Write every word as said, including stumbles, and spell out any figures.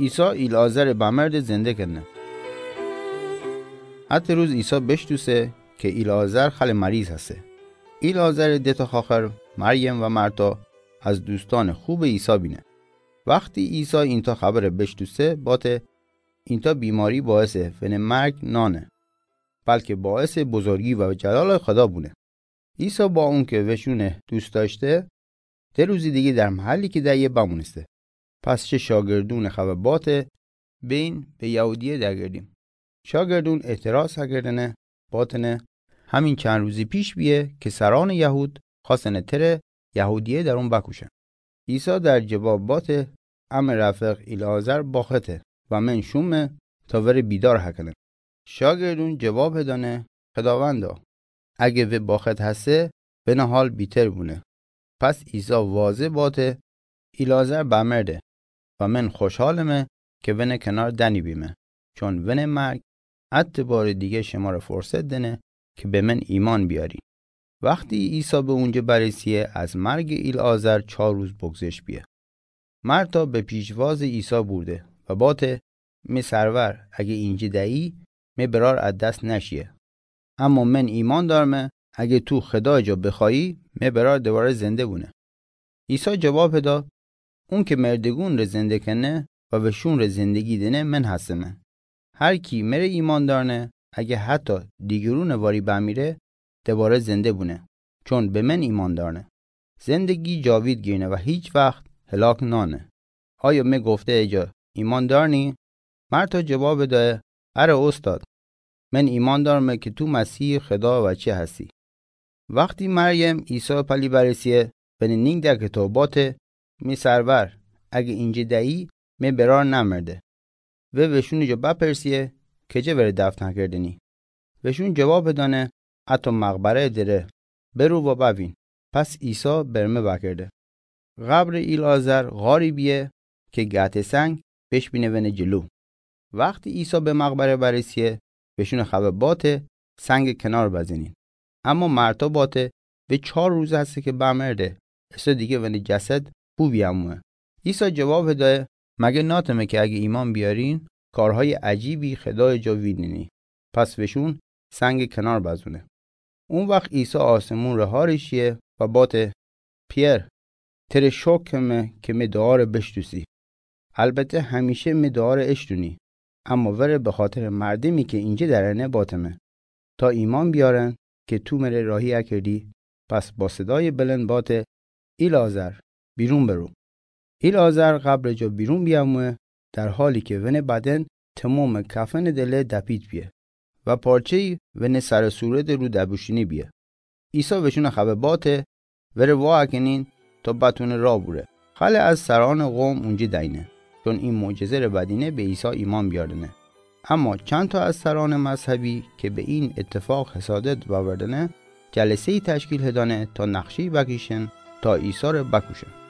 عیسی ایلعازر بمرد زنده کنه. حتی روز عیسی بشتوسه که ایلعازر خل مریض هسته. ایلعازر دیتا خاخر مریم و مرتا از دوستان خوب عیسی بینه. وقتی عیسی اینتا خبر بشتوسه باته اینتا بیماری باعث ون مرگ نانه، بلکه باعث بزرگی و جلال خدا بونه. عیسی با اون که وشونه دوست داشته ده روزی دیگه در محلی که دیگه بمونسته. پس چه شاگردون خبر بین به یهودیه درگردیم. شاگردون اعتراض کردنه باتنه همین چند روزی پیش بیه که سران یهود خواستن تره یهودیه در اون بکوشن. عیسی در جواب باته ام رفق ایلعازر باخته و من شومه تا ور بیدار هکنه. شاگردون جواب دانه خداوندا اگه و باخت هسته به نه حال بیتر بونه. پس عیسی واضح باته ایلعازر بمرده و من خوشحالمه که ون کنار دنی بیمه، چون ون مرگ حتی بار دیگه شما رو فرصت دنه که به من ایمان بیاری. وقتی عیسی به اونجا برسیه از مرگ ایلعازر چهار روز بگذشت بیه. مرتا به پیشواز عیسی بوده و باته می سرور اگه اینجا دهی می برار از دست نشیه، اما من ایمان دارم اگه تو خدا جا بخوایی می برار دوباره زنده بونه. عیسی جواب داد اون که مردگون رو زنده کنه و وشون رو زندگی دنه من هستمه. هر کی مره ایمان دارنه اگه حتی دیگرون واری بمیره دوباره زنده بونه، چون به من ایمان دارنه. زندگی جاوید گیرنه و هیچ وقت هلاک نانه. آیا می گفته ایجا ایمان دارنی؟ مرتا جواب ده اره استاد، من ایمان دارم که تو مسیح خدا و چه هستی. وقتی مریم عیسی پلی برسیه بنی نینگ در کتابات می سرور اگه اینجا دهی می برار نمرده و وشون جا بپرسیه که جه بره دفن کردنی. وشون جواب دانه اتو مقبره دره برو و ببین. پس عیسی برمه بکرده. قبر ایلعازر غاری بیه که گهت سنگ پیش بینه ون جلو. وقتی عیسی به مقبره برسیه بهشون خبر باته سنگ کنار بزنین. اما مرتا باته به چهار روز هسته که بمرده اصلا دیگه ون جسد بو بیاموه. عیسی جواب داره مگه ناتمه که اگه ایمان بیارین کارهای عجیبی خدای جا وینینی. پس بهشون سنگ کنار بزونه. اون وقت عیسی آسمون رهارشیه و باته پیر تر شکمه که می دعار بشتوسی. البته همیشه می دعار اشتونی، اما وره به خاطر مردمی که اینجا درنه باتمه تا ایمان بیارن که تو مره راهی اکردی. پس با صدای بلند باته ایلعازر بیرون برو. ایلعازر قبر جا بیرون بیاموه در حالی که ون بدن تمام کفن دله دپیت بیه و پارچه‌ای ون سر صورت رو دبوشینی بیه. عیسی بهشون خبر باته وره وا کنین تا بتونه را بوره. خاله از سران قوم اونجا دینه چون این معجزه رو بدینه به عیسی ایمان بیاردنه. اما چند تا از سران مذهبی که به این اتفاق حسادت باوردنه جلسه‌ای تشکیل هدانه تا نقشه‌ای بکشن تا عیسی رو بکشن.